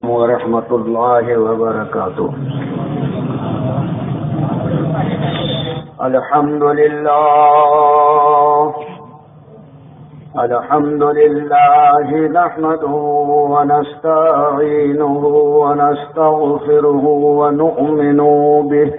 ورحمۃ اللہ وبرکاتہ. الحمد للہ نحمده ونستعینه ونستغفره ونؤمن به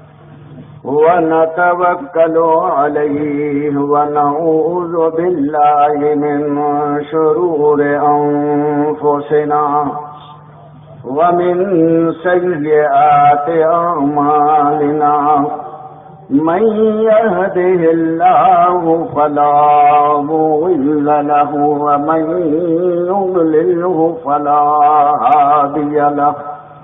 ونتوكل عليه ونعوذ بالله من شرور أنفسنا ومن سيئات أعمالنا من يهده الله فلا مضل له ومن يضلله فلا هادي له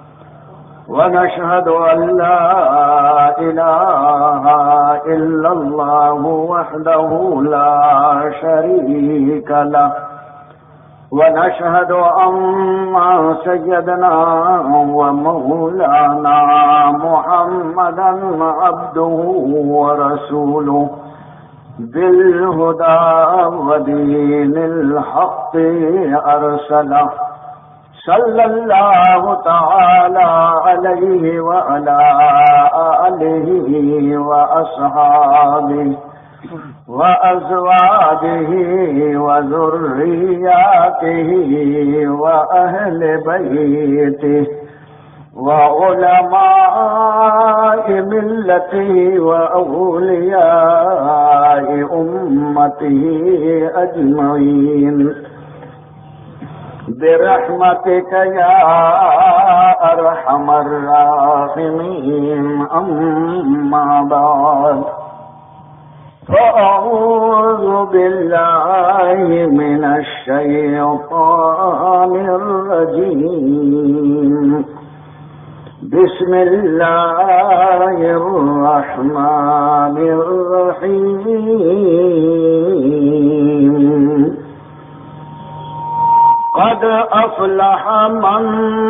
ونشهد أن لا إله إلا الله وحده لا شريك له ونشهد أن سيدنا ومولانا محمدا عبده ورسوله بالهدى ودين الحق أرسله صلى الله تعالى عليه وعلى آله وأصحابه وأزواجه وذرياته وأهل بيته وعلماء ملته وأولياء أمته أجمعين برحمتك يا أرحم الراحمين. أما بعد فأعوذ بالله من الشيطان الرجيم. بسم الله الرحمن الرحيم. قد أفلح من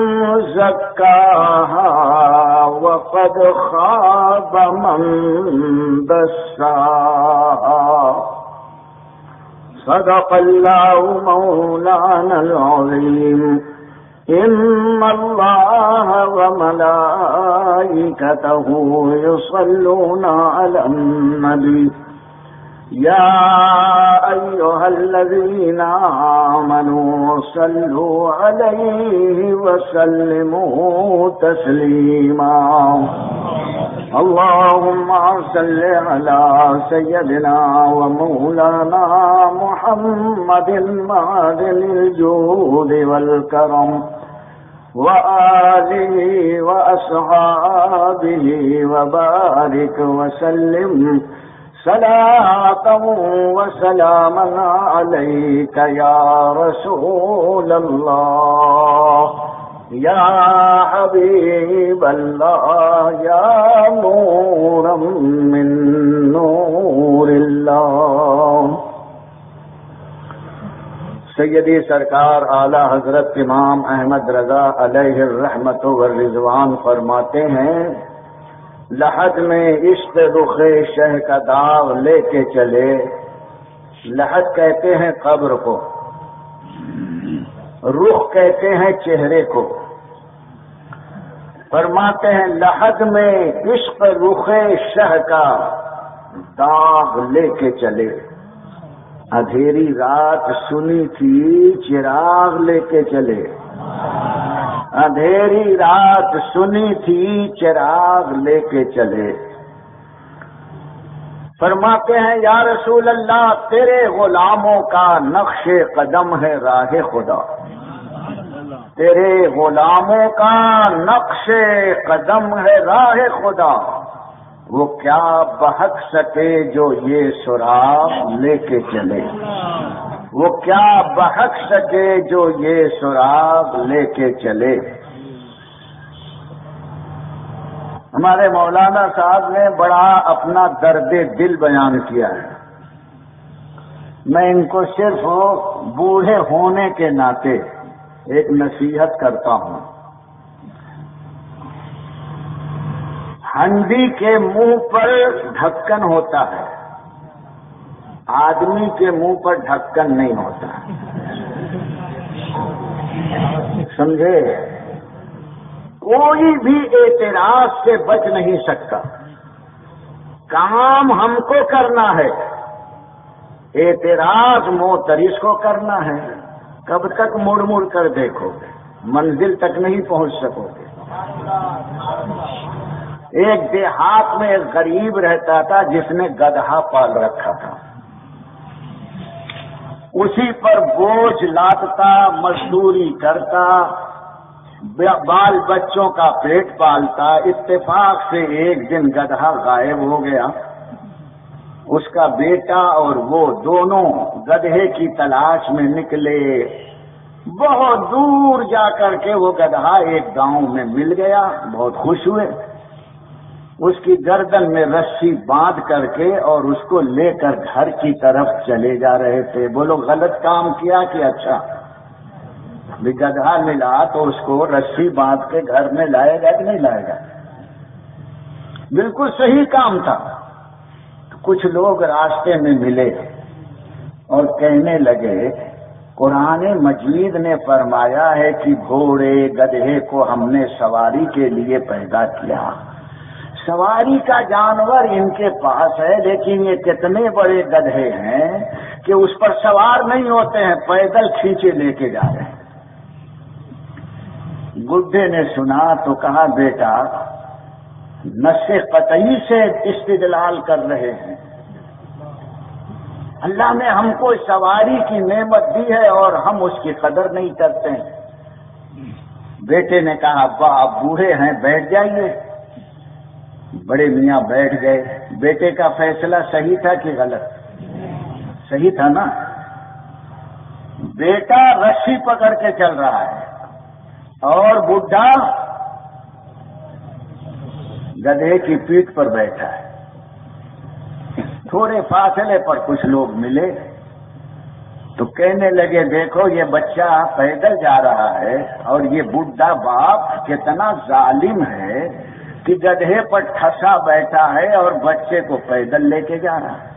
زكاها وقد خاب من دساها. صدق الله مولانا العظيم. إن الله وملائكته يصلون على النبي يا أيها الذين آمنوا صلوا عليه وسلموا تسليما. اللهم صل على سيدنا ومولانا محمد معدن الجود والكرم وآله وأصحابه وبارك وسلم صلاة وسلاما عليك يا رسول الله يا حبيب الله يا نورا من نور الله. سیدی سرکار اعلی حضرت امام احمد رضا علیہ الرحمت والرضوان فرماتے ہیں، لحد میں عشق رخ شہ کا داغ لے کے چلے. لحد کہتے ہیں قبر کو، رخ کہتے ہیں چہرے کو. فرماتے ہیں لحد میں عشق رخ شہ کا داغ لے کے چلے. اندھیری رات سنی تھی چراغ لے کے چلے. اندھیری رات سنی تھی چراغ لے کے چلے. فرماتے ہیں یا رسول اللہ تیرے غلاموں کا نقش قدم ہے راہ خدا. تیرے غلاموں کا نقش قدم ہے راہ خدا. وہ کیا بہک سکے جو یہ سراغ لے کے چلے. وہ کیا بہک سکے جو یہ سراغ لے کے چلے. ہمارے مولانا صاحب نے بڑا اپنا درد دل بیان کیا ہے. میں ان کو صرف بوڑھے ہونے کے ناطے ایک نصیحت کرتا ہوں. ہنڈی کے منہ پر ڈھکن ہوتا ہے، آدمی کے منہ پر ڈھکن نہیں ہوتا. سمجھے؟ کوئی بھی اعتراض سے بچ نہیں سکتا. کام ہم کو کرنا ہے، اعتراض معترض کو کرنا ہے. کب تک مڑ مڑ کر دیکھو گے، منزل تک نہیں پہنچ سکو گے. ایک دیہات میں ایک غریب رہتا تھا جس نے گدھا پال رکھا تھا. اسی پر بوجھ لادتا، مزدوری کرتا، بال بچوں کا پیٹ پالتا. اتفاق سے ایک دن گدھا غائب ہو گیا. اس کا بیٹا اور وہ دونوں گدھے کی تلاش میں نکلے. بہت دور جا کر کے وہ گدھا ایک گاؤں میں مل گیا. بہت خوش ہوئے. اس کی گردن میں رسی باندھ کر کے اور اس کو لے کر گھر کی طرف چلے جا رہے تھے. بولو غلط کام کیا کہ اچھا؟ بھی گدھا ملا تو اس کو رسی باندھ کے گھر میں لائے گا کہ نہیں لائے گا؟ بالکل صحیح کام تھا. کچھ لوگ راستے میں ملے اور کہنے لگے قرآن مجید نے فرمایا ہے کہ گھوڑے گدھے کو ہم نے سواری کے لیے پیدا کیا. سواری کا جانور ان کے پاس ہے، لیکن یہ کتنے بڑے گدھے ہیں کہ اس پر سوار نہیں ہوتے ہیں، پیدل کھینچے لے کے جا رہے ہیں. بڈھے نے سنا تو کہا بیٹا نص قطعی سے استدلال کر رہے ہیں. اللہ نے ہم کو سواری کی نعمت دی ہے اور ہم اس کی قدر نہیں کرتے ہیں. بیٹے نے کہا ابا آپ بوڑھے ہیں، بیٹھ جائیے. بڑے میاں بیٹھ گئے. بیٹے کا فیصلہ صحیح تھا کہ غلط؟ صحیح تھا نا. بیٹا رسی پکڑ کے چل رہا ہے اور بڈھا گدھے کی پیٹھ پر بیٹھا ہے. تھوڑے فاصلے پر کچھ لوگ ملے تو کہنے لگے دیکھو یہ بچہ پیدل جا رہا ہے اور یہ بڈھا باپ کتنا ظالم ہے کہ گدھے پر ٹھسا بیٹھا ہے اور بچے کو پیدل لے کے جا رہا ہے.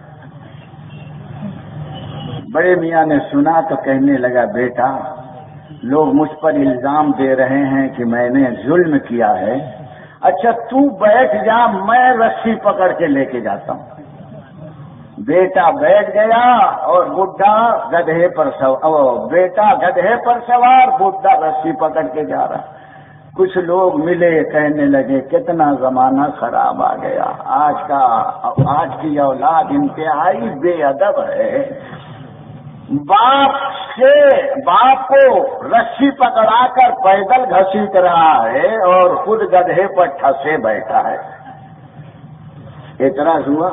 بڑے میاں نے سنا تو کہنے لگا بیٹا لوگ مجھ پر الزام دے رہے ہیں کہ میں نے ظلم کیا ہے. اچھا تو بیٹھ جا، میں رسی پکڑ کے لے کے جاتا ہوں. بیٹا بیٹھ گیا اور بڈھا گدھے پر سوار. بیٹا گدھے پر سوار، بڈھا رسی پکڑ کے جا رہا. کچھ لوگ ملے کہنے لگے کتنا زمانہ خراب آ گیا. آج کی اولاد انتہائی بے ادب ہے. باپ کو رسی پکڑا کر پیدل گھسیٹ رہا ہے اور خود گدھے پر ٹھسے بیٹھا ہے. اعتراض ہوا.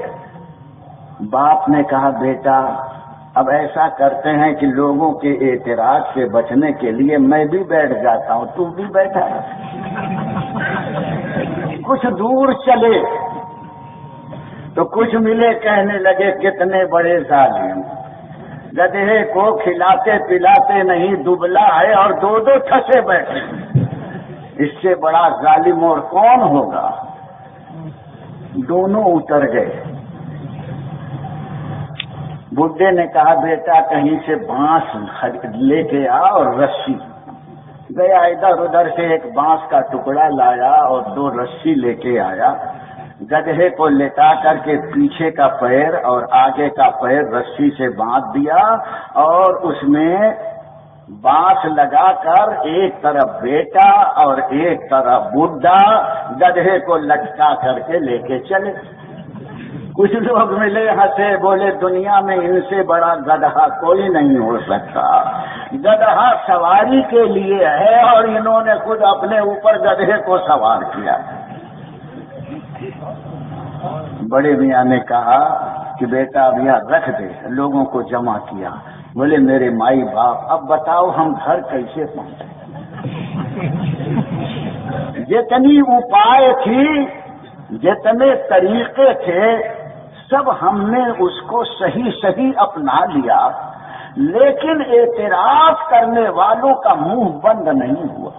باپ نے کہا بیٹا اب ایسا کرتے ہیں کہ لوگوں کے اعتراض سے بچنے کے لیے میں بھی بیٹھ جاتا ہوں، تو بھی بیٹھا ہے. کچھ دور چلے تو کچھ ملے کہنے لگے کتنے بڑے ظالم، گدھے کو کھلاتے پلاتے نہیں، دبلا ہے اور دو ٹھسے بیٹھے. اس سے بڑا ظالم اور کون ہوگا؟ دونوں اتر گئے. بڈھے نے کہا بیٹا کہیں سے بانس لے کے آ اور رسی. گیا ادھر ادھر سے ایک بانس کا ٹکڑا لایا اور 2 رسی لے کے آیا. گدھے کو لٹا کر کے پیچھے کا پیر اور آگے کا پیر رسی سے باندھ دیا اور اس میں بانس لگا کر ایک طرف بیٹا اور ایک طرف بڈھا گدھے کو لٹکا کر کے لے کے چلے. کچھ لوگ ملے ہنسے بولے دنیا میں ان سے بڑا گدھا کوئی نہیں ہو سکتا. گدھا سواری کے لیے ہے اور انہوں نے خود اپنے اوپر گدھے کو سوار کیا. بڑے میاں نے کہا کہ بیٹا اب یہاں رکھ دے. لوگوں کو جمع کیا. بولے میرے مائی باپ اب بتاؤ ہم گھر کیسے پہنچے؟ جتنی اپائے تھی، جتنے طریقے تھے، سب ہم نے اس کو صحیح اپنا لیا، لیکن اعتراض کرنے والوں کا منہ بند نہیں ہوا.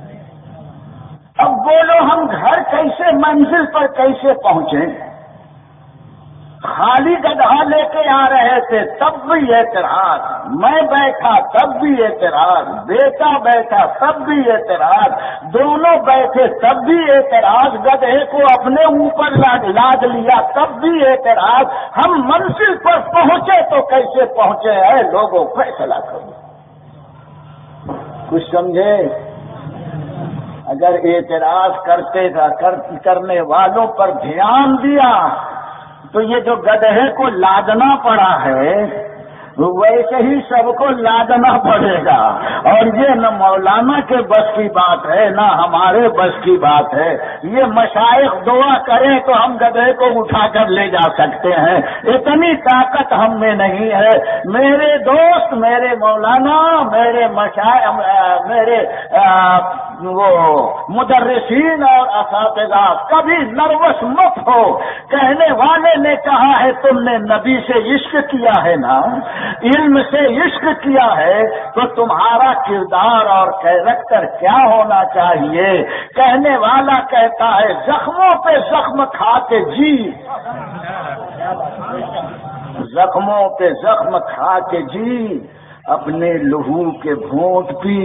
اب بولو ہم گھر کیسے، منزل پر کیسے پہنچیں؟ خالی گدھا لے کے آ رہے تھے تب بھی اعتراض، میں بیٹھا تب بھی اعتراض، بیٹا بیٹھا تب بھی اعتراض، دونوں بیٹھے تب بھی اعتراض، گدھے کو اپنے اوپر لاد لیا تب بھی اعتراض، ہم منزل پر پہنچے تو کیسے پہنچے ہیں لوگوں فیصلہ کرو۔ کچھ سمجھے؟ اگر اعتراض کرنے والوں پر دھیان دیا تو یہ جو گدھے کو لادنا پڑا ہے ویسے ہی سب کو لادنا پڑے گا، اور یہ نہ مولانا کے بس کی بات ہے نہ ہمارے بس کی بات ہے۔ یہ مشائخ دعا کریں تو ہم گدھے کو اٹھا کر لے جا سکتے ہیں، اتنی طاقت ہم میں نہیں ہے۔ میرے دوست، میرے مولانا، میرے مشائخ، میرے وہ مدرسین اور اساتذہ، کبھی نروس مت ہو۔ کہنے والے نے کہا ہے تم نے نبی سے عشق کیا ہے نا، علم سے عشق کیا ہے، تو تمہارا کردار اور کیریکٹر کیا ہونا چاہیے؟ کہنے والا کہتا ہے زخموں پہ زخم کھا کے جی، زخموں پہ زخم کھا کے جی، اپنے لہو کے گھونٹ پی۔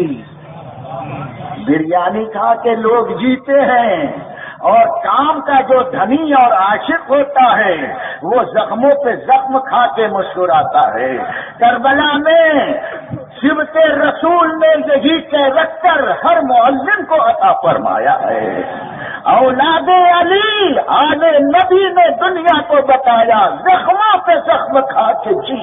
بریانی کھا کے لوگ جیتے ہیں، اور کام کا جو دھنی اور عاشق ہوتا ہے وہ زخموں پہ زخم کھا کے مسکراتا ہے۔ کربلا میں سبط رسول نے یہی کیریکٹر ہر معلم کو عطا فرمایا ہے۔ اولاد علی آل نبی نے دنیا کو بتایا زخموں پہ زخم کھا کے جی،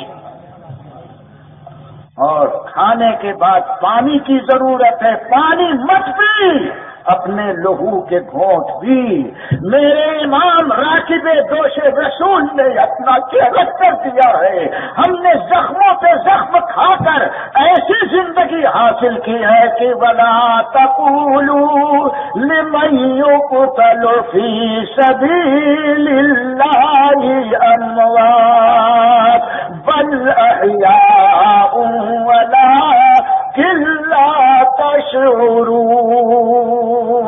اور کھانے کے بعد پانی کی ضرورت ہے، پانی مت پی، اپنے لہو کے گھونٹ پی۔ میرے امام راکب دوش رسول نے اپنا کیریکٹر دیا ہے، ہم نے زخموں پہ زخم کھا کر ایسی زندگی حاصل کی ہے کہ وَلَا تَقُولُوا لِمَن يُقْتَلُ فِي سَبِيلِ اللَّهِ أَمْوَاتٌ بَلْ أَحْيَاءٌ وَلَٰكِن لَّا تَشْعُرُونَ۔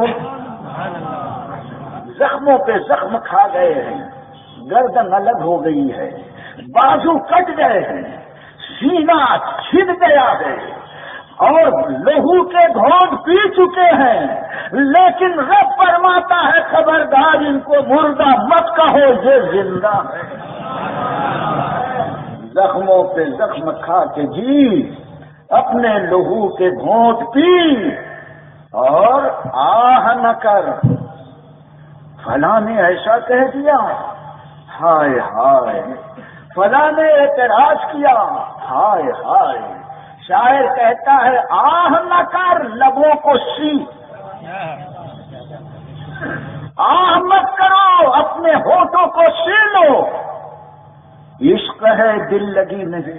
زخموں پہ زخم کھا گئے ہیں، گردن الگ ہو گئی ہے، بازو کٹ گئے ہیں، سینہ چھن گیا ہے، اور لہو کے گھونٹ پی چکے ہیں، لیکن رب فرماتا ہے خبردار ان کو مردہ مت کہو، یہ زندہ ہے۔ زخموں پہ زخم کھا کے جی، اپنے لہو کے گھونٹ پی، اور آہ نہ کر فلاں نے ایسا کہہ دیا، ہائے ہائے، فلاں نے اعتراض کیا، ہائے ہائے۔ شاعر کہتا ہے آہ نہ کر لبوں کو سی، آہ مت کرو اپنے ہونٹوں کو سی لو، عشق ہے دل لگی نہیں۔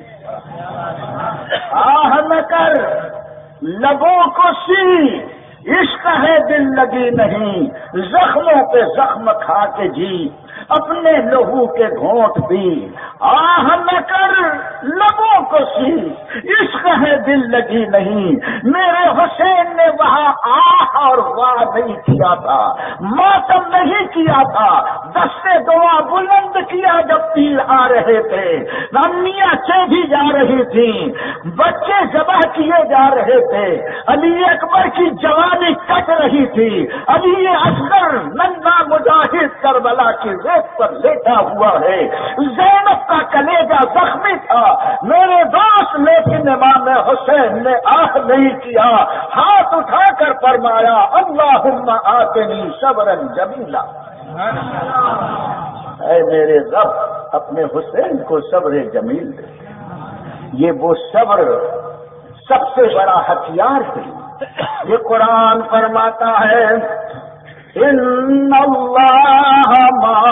آہ نہ کر لبوں کو سی، عشق ہے دل لگی نہیں، زخموں پہ زخم کھا کے جی، اپنے لہو کے گھونٹ پی۔ آہ نہ کر لبوں کو سی، عشق ہے دل لگی نہیں۔ میرے حسین نے وہاں آہ اور واہ نہیں کیا تھا، ماتم نہیں کیا تھا، دستے دعا بلند کیا جب تیر آ رہے تھے، امیاں چیدھی جا رہی تھیں، بچے ذبح کیے جا رہے تھے، علی اکبر کی جوانی کٹ رہی تھی، علی اصغر ننھا مجاہد کربلا کی ریت پر لیٹا ہوا ہے، زینب کا کلیجہ زخمی تھا میرے دوست، لیکن امام حسین نے آہ نہیں کیا، ہاتھ اٹھا کر فرمایا اللہم آتنی صبرا جمیلا، اے میرے رب اپنے حسین کو صبر جمیل دے۔ یہ وہ صبر سب سے بڑا ہتھیار ہے۔ یہ قرآن فرماتا ہے ان اللہ مع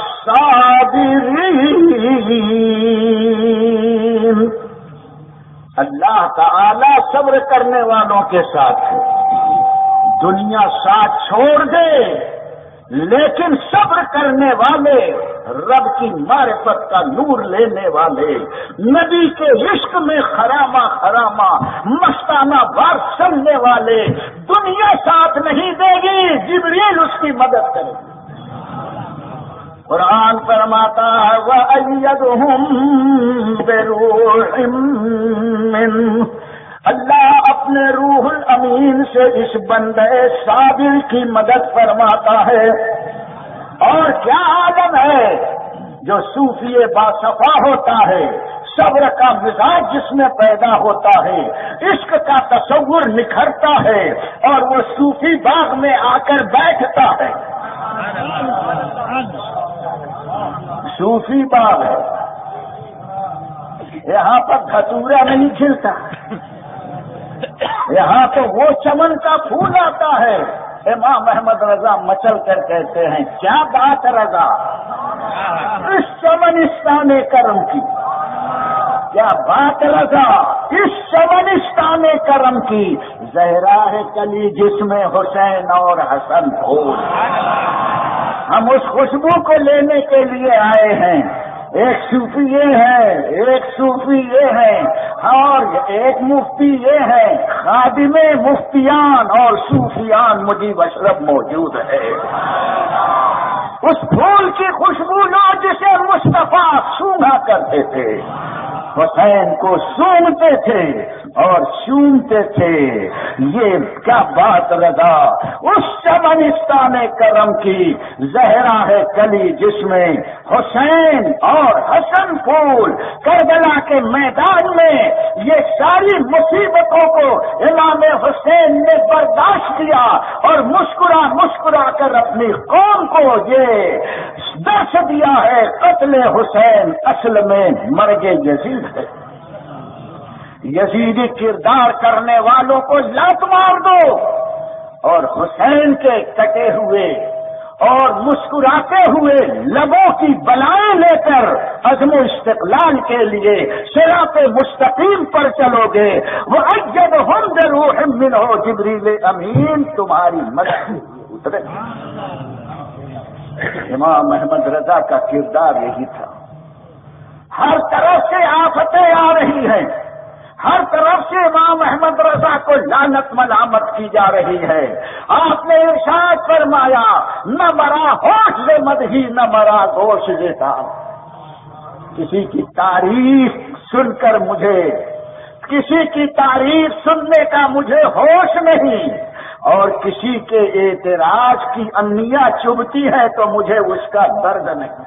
الصابرین، اللہ تعالی صبر کرنے والوں کے ساتھ ہے۔ دنیا ساتھ چھوڑ دے لیکن صبر کرنے والے، رب کی معرفت کا نور لینے والے، نبی کے عشق میں خرامہ خرامہ مستانہ بار چلنے والے، دنیا ساتھ نہیں دے گی، جبریل اس کی مدد کرے گی۔ قرآن فرماتا ہے وَأَيَّدُهُمْ بِرُوحٍ مِّنْهُ، اللہ اپنے روح الامین سے اس بندے صابر کی مدد فرماتا ہے۔ اور کیا عالم ہے جو صوفی باصفا ہوتا ہے، صبر کا مزاج جس میں پیدا ہوتا ہے، عشق کا تصور نکھرتا ہے اور وہ صوفی باغ میں آ کر بیٹھتا ہے۔ صوفی باغ ہے، یہاں پر دھتورا نہیں کھلتا، یہاں تو وہ چمن کا پھول آتا ہے۔ امام احمد رضا مچل کر کہتے ہیں کیا بات رضا اس چمنستان کرم کی، کیا بات رضا اس چمنستان کرم کی، زہرا ہے کلی جس میں حسین اور حسن ہو۔ ہم اس خوشبو کو لینے کے لیے آئے ہیں۔ ایک صوفی یہ ہے، ایک صوفی یہ ہے، اور ایک مفتی یہ ہے، خادم مفتیان اور صوفیان مجیب اشرف موجود ہے۔ اس پھول کی خوشبو لو جسے مصطفیٰ سونگا کرتے تھے، حسین کو سونگتے تھے اور چومتے تھے۔ یہ کیا بات رضا اس چمنستان کرم کی، زہرا ہے کلی جس میں حسین اور حسن پھول۔ کربلا کے میدان میں یہ ساری مصیبتوں کو امام حسین نے برداشت کیا اور مسکرا مسکرا کر اپنی قوم کو یہ درس دیا ہے قتل حسین اصل میں مرگ یزید ہے۔ یزیدی کردار کرنے والوں کو لات مار دو اور حسین کے کٹے ہوئے اور مسکراتے ہوئے لبوں کی بلائیں لے کر عزم و استقلال کے لیے صراط مستقیم پر چلو گے۔ وَأَيَّدَهُمْ بِرُوحٍ مِّنْهُ، جبریل امین تمہاری مدد کے لیے اترے۔ امام احمد رضا کا کردار یہی تھا۔ ہر طرف سے آفتیں آ رہی ہیں، ہر طرف سے امام احمد رضا کو لعنت ملامت کی جا رہی ہے۔ آپ نے ارشاد فرمایا نہ مرا ہوش سے مدہی نہ مرا گوش دیتا۔ کسی کی تعریف سن کر مجھے، کسی کی تعریف سننے کا مجھے ہوش نہیں، اور کسی کے اعتراض کی انیاں چبھتی ہے تو مجھے اس کا درد نہیں۔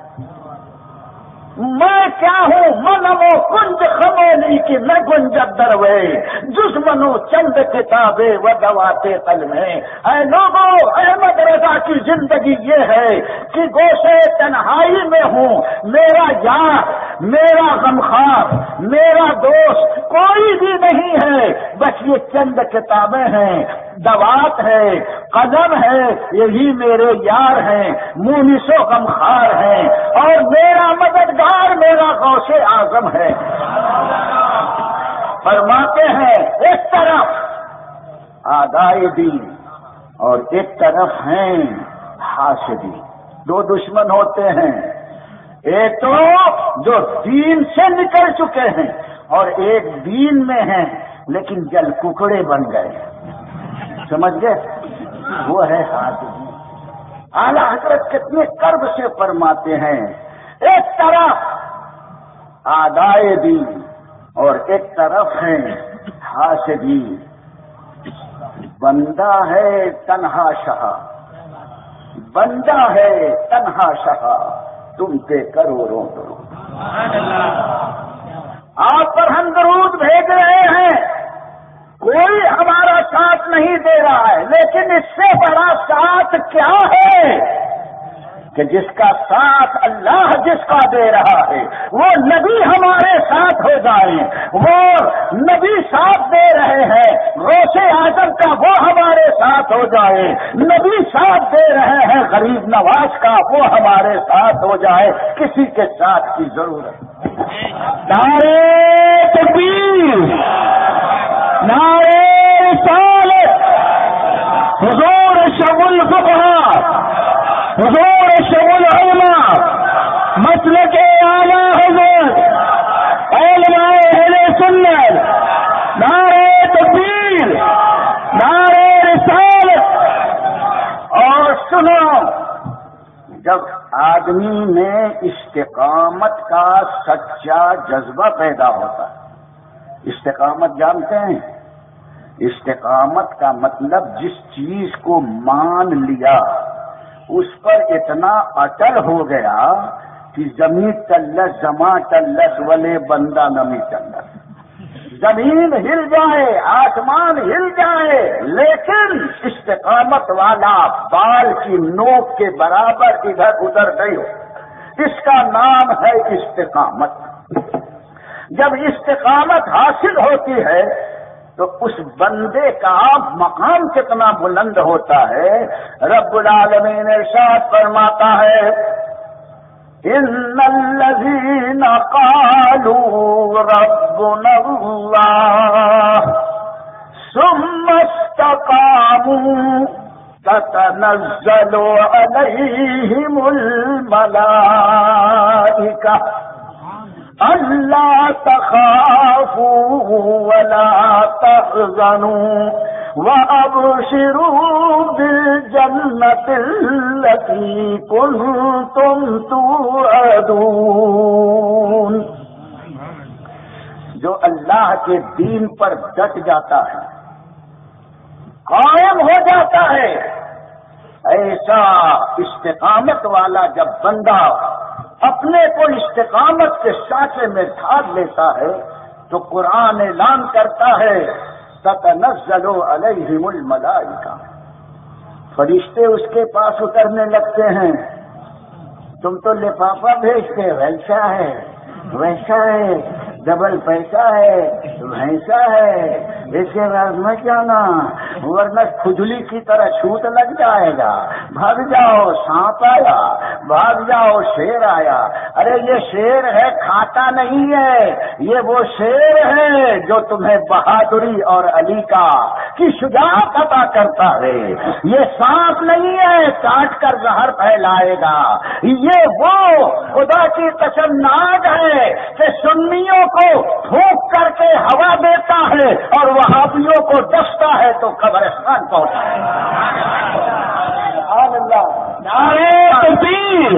میں کیا ہوں منمو کنج خمولی کی میں گنجت دروے جس منو چند کتابیں و دواتے قلمیں۔ اے لوگوں، احمد رضا کی زندگی یہ ہے کہ گوشے تنہائی میں ہوں، میرا یار، میرا غمخوار، میرا دوست کوئی بھی نہیں ہے، بس یہ چند کتابیں ہیں، دوات ہے، قلم ہے، یہی میرے یار ہیں، مونس و غمخوار ہیں، اور میرا مددگار میرا غوث اعظم ہے۔ فرماتے ہیں ایک طرف اعدائے دین اور ایک طرف ہیں حاسدین، دو دشمن ہوتے ہیں، ایک تو جو دین سے نکل چکے ہیں اور ایک دین میں ہیں لیکن جل ککڑے بن گئے، سمجھ گئے؟ وہ ہے حاسدین۔ اعلیٰ حضرت کتنے کرب سے فرماتے ہیں ایک طرف اعدائے دین اور ایک طرف ہیں حاسدین، بندہ ہے تنہا شاہ، بندہ ہے تنہا شاہ، تم پہ کروڑوں درود۔ آپ پر ہم درود بھیج رہے ہیں، کوئی ہمارا ساتھ نہیں دے رہا ہے، لیکن اس سے بڑا ساتھ کیا ہے کہ جس کا ساتھ اللہ جس کا دے رہا ہے، وہ نبی ہمارے ساتھ ہو جائیں، وہ نبی ساتھ دے رہے ہیں، غوث اعظم کا وہ ہمارے ساتھ ہو جائے، نبی ساتھ دے رہے ہیں غریب نواز کا وہ ہمارے ساتھ ہو جائے، کسی کے ساتھ کی ضرورت نہیں۔ نعرہ تکبیر، نعرہ رسالت، حضور شب الفقہاء، حضور شب العلماء، مسلک اعلیٰ حضرت علماء اہل سنت، نعرہ تکبیر، نعرہ رسالت۔ اور سنو، جب آدمی میں استقامت کا سچا جذبہ پیدا ہوتا ہے۔ استقامت جانتے ہیں؟ استقامت کا مطلب جس چیز کو مان لیا اس پر اتنا اٹل ہو گیا کہ زمین چلس زماں چلس ولے بندہ نمی چلس، زمین ہل جائے آسمان ہل جائے لیکن استقامت والا بال کی نوک کے برابر ادھر ادھر نہیں ہو، اس کا نام ہے استقامت۔ جب استقامت حاصل ہوتی ہے تو اس بندے کا مقام کتنا بلند ہوتا ہے۔ رب العالمین ارشاد فرماتا ہے ان الذین قالوا ربنا اللہ ثم استقاموا تتنزل علیہم الملائکہ اللہ تخافوا ولا تحزنوا وابشروا بالجنة التي كنتم توعدون۔ جو اللہ کے دین پر ڈٹ جاتا ہے، قائم ہو جاتا ہے، ایسا استقامت والا جب بندہ اپنے کو استقامت کے سانچے میں ڈھال لیتا ہے تو قرآن اعلان کرتا ہے تتنزل علیہم الملائکہ، فرشتے اس کے پاس اترنے لگتے ہیں۔ تم تو لفافہ بھیجتے، ویسا ہے ویسا ہے، ڈبل پیسہ ہے ویسا ہے، اس کے بعد میں جانا ورنہ کھجلی کی طرح چھوٹ لگ جائے گا، بھاگ جاؤ سانپ آیا، بھاگ جاؤ شیر آیا۔ ارے یہ شیر ہے کھاتا نہیں ہے، یہ وہ شیر ہے جو تمہیں بہادری اور علی کا کی شجاعت عطا کرتا ہے۔ یہ سانپ نہیں ہے کاٹ کر زہر پھیلائے گا، یہ وہ خدا کی قسم ناگ ہے کہ سنیوں کو پھونک کر کے ہوا دیتا ہے اور وہابیوں کو ڈستا ہے تو قبرستان پہنچاتا ہے۔ سبحان اللہ۔ نعرہ تکبیر،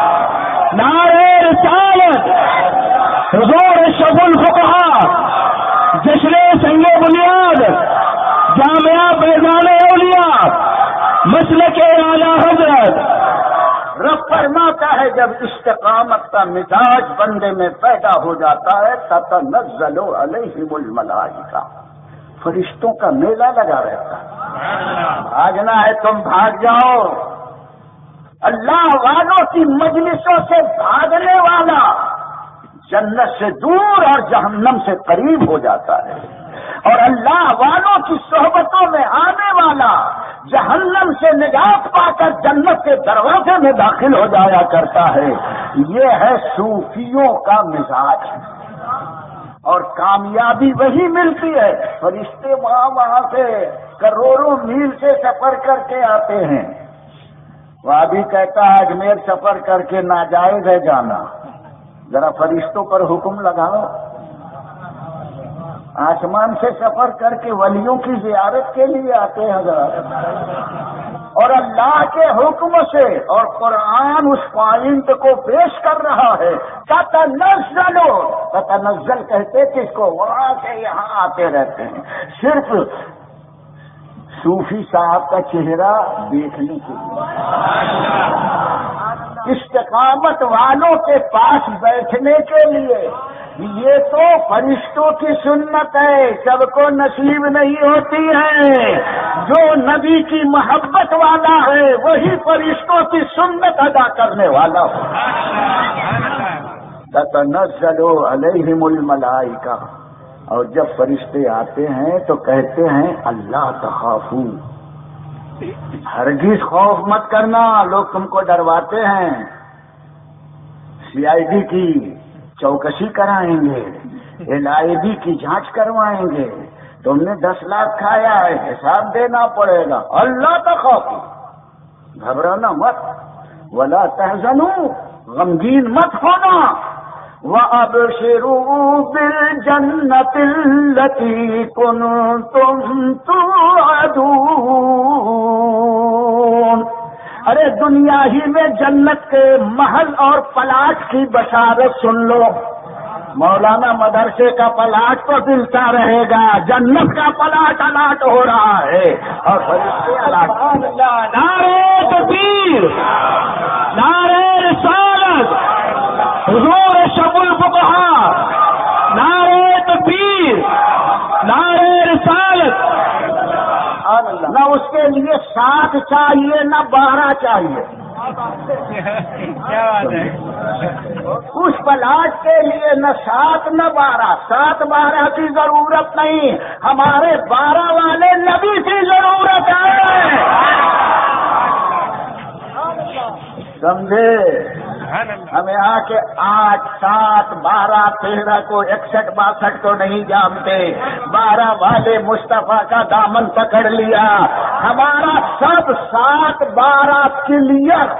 نعرہ رسالت، حضور اشرف الفقہا، جشن سنگ بنیاد، جامعہ فیضان اولیاء، مسلک اعلیٰ حضرت۔ رب فرماتا ہے جب استقامت کا مزاج بندے میں پیدا ہو جاتا ہے تتنزل علیہم الملائکہ، فرشتوں کا میلہ لگا رہتا ہے۔ بھاگنا ہے تم بھاگ جاؤ، اللہ والوں کی مجلسوں سے بھاگنے والا جنت سے دور اور جہنم سے قریب ہو جاتا ہے، اور اللہ والوں کی صحبتوں میں آنے والا جہنم سے نجات پا کر جنت کے دروازے میں داخل ہو جایا کرتا ہے۔ یہ ہے صوفیوں کا مزاج، اور کامیابی وہی ملتی ہے۔ فرشتے وہاں سے کروڑوں میل سے سفر کر کے آتے ہیں۔ وہ ابھی کہتا ہے اجمیر سفر کر کے ناجائز ہے جانا، ذرا فرشتوں پر حکم لگاؤ۔ آسمان سے سفر کر کے ولیوں کی زیارت کے لیے آتے ہیں حضرات، اور اللہ کے حکم سے، اور قرآن اس پوائنٹ کو پیش کر رہا ہے تتنزل، تتنزل کہتے کس کو؟ وہاں سے یہاں آتے رہتے ہیں صرف صوفی صاحب کا چہرہ دیکھنے کے لیے۔ استقامت والوں کے پاس بیٹھنے کے لیے۔ یہ تو فرشتوں کی سنت ہے، سب کو نصیب نہیں ہوتی ہے۔ جو نبی کی محبت والا ہے وہی فرشتوں کی سنت ادا کرنے والا ہو۔ تتنزل علیہم الملائکہ، اور جب فرشتے آتے ہیں تو کہتے ہیں اللہ تخافو، ہرگز خوف مت کرنا، لوگ تم کو ڈرواتے ہیں، CID کی چوکسی کرائیں گے، LID کی جانچ کروائیں گے، تم نے 10 لاکھ کھایا ہے حساب دینا پڑے گا۔ اللہ تخافو، گھبرانا مت، ولا تحزنوا، غمگین مت ہونا، وَأَبْشِرُوا بِالْجَنَّةِ الَّتِي كُنتُمْ تُوعَدُونَ، ارے دنیا ہی میں جنت کے محل اور پلاٹ کی بشارت سن لو. مولانا مدرسے کا پلاٹ تو ملتا رہے گا، جنت کا پلاٹ الاٹ ہو رہا ہے اور فرشتے الاٹ. نعرہ تکبیر، نعرہ رسالت، حضور اشرف الفقہا، نعرہ تکبیر، نعرہ رسالت. نہ اس کے لیے 7 چاہیے نہ 12 چاہیے. کیا بات ہے؟ اس پلاٹ کے لیے نہ 7 نہ 12. 7 12 کی ضرورت نہیں، ہمارے 12 والے نبی کی ضرورت ہے. سمجھے؟ ہم یہاں کے 8 7 12 13 کو 61 62 کو نہیں جانتے. 12 والے مصطفیٰ کا دامن پکڑ لیا. ہمارا سب 7 12 کلیئر.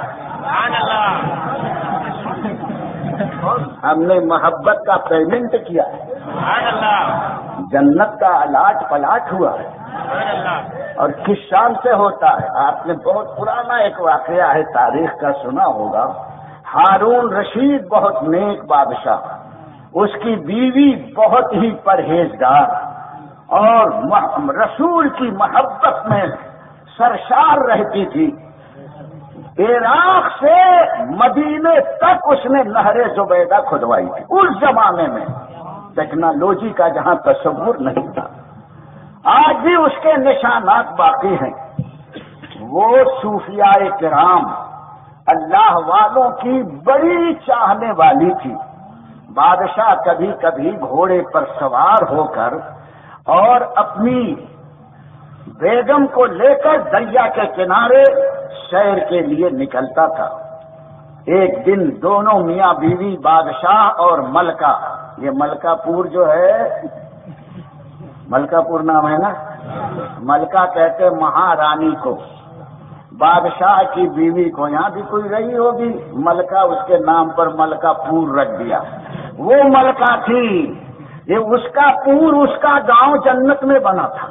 ہم نے محبت کا پیمنٹ کیا ہے، جنت کا الاٹ پلاٹ ہوا ہے. اور کس شان سے ہوتا ہے؟ آپ نے بہت پرانا ایک واقعہ ہے تاریخ کا سنا ہوگا. ہارون رشید بہت نیک بادشاہ، اس کی بیوی بہت ہی پرہیزگار اور رسول کی محبت میں سرشار رہتی تھی. عراق سے مدینے تک اس نے نہر زبیدہ کھدوائی تھی. اس زمانے میں ٹیکنالوجی کا جہاں تصور نہیں تھا. آج بھی اس کے نشانات باقی ہیں. وہ صوفیاء کرام اللہ والوں کی بڑی چاہنے والی تھی. بادشاہ کبھی کبھی گھوڑے پر سوار ہو کر اور اپنی بیگم کو لے کر دریا کے کنارے سیر کے لیے نکلتا تھا. ایک دن دونوں میاں بیوی بادشاہ اور ملکہ، یہ ملکہ پور جو ہے، ملکہ پور نام ہے نا، ملکہ کہتے مہارانی کو، بادشاہ کی بیوی کو. یہاں بھی کوئی رہی ہوگی ملکہ، اس کے نام پر ملکہ پور رکھ دیا. وہ ملکہ تھی. یہ اس کا پور، اس کا گاؤں جنت میں بنا تھا،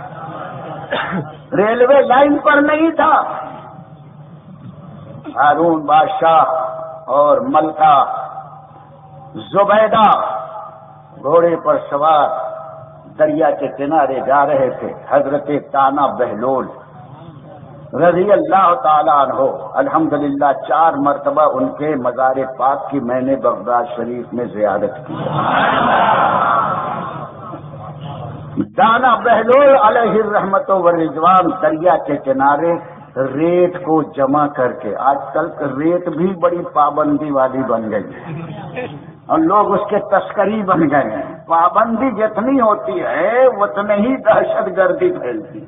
ریلوے لائن پر نہیں تھا. ہارون بادشاہ اور ملکہ زبیدہ گھوڑے پر سوار دریا کے کنارے جا رہے تھے. حضرت تانا بہلول رضی اللہ تعالیٰ عنہ، الحمدللہ 4 مرتبہ ان کے مزار پاک کی میں نے بغداد شریف میں زیارت کی. تانا بہلول علیہ الرحمت والرضوان دریا کے کنارے ریت کو جمع کر کے، آج کل ریت بھی بڑی پابندی والی بن گئی ہے اور لوگ اس کے تسکری بن گئے ہیں. پابندی جتنی ہوتی ہے اتنے ہی دہشت گردی پھیلتی.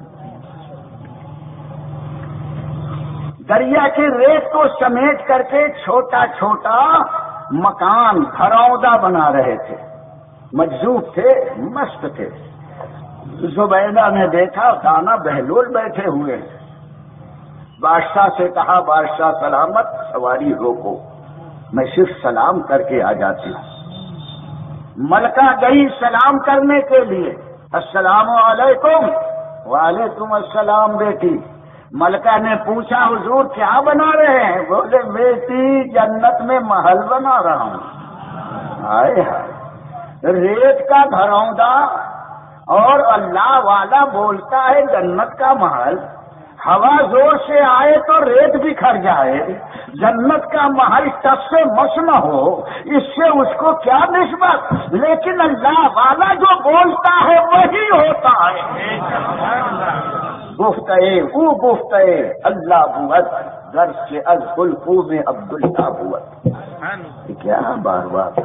دریا کی ریت کو سمیٹ کر کے چھوٹا چھوٹا مکان گھروندا بنا رہے تھے. مجذوب تھے، مست تھے. زبیدہ نے دیکھا تانا بہلول بیٹھے ہوئے ہیں. بادشاہ سے کہا بادشاہ سلامت، سواری روکو، میں صرف سلام کر کے آ جاتی ہوں. ملکہ گئی سلام کرنے کے لیے. السلام علیکم. وعلیکم السلام بیٹی. ملکہ نے پوچھا حضور کیا بنا رہے ہیں؟ بولے بیٹی جنت میں محل بنا رہا ہوں. ہائے ہائے، ریت کا گھروندا اور اللہ والا بولتا ہے جنت کا محل. ہوا زور سے آئے تو ریت بکھر جائے، جنت کا محل تب سے مس نہ ہو، اس سے اس کو کیا نسبت؟ لیکن اللہ والا جو بولتا ہے وہی ہوتا ہے. گفتئے او گفتئے اللہ بوت، در سے از خلقو میں عبداللہ بوت. کیا بار بار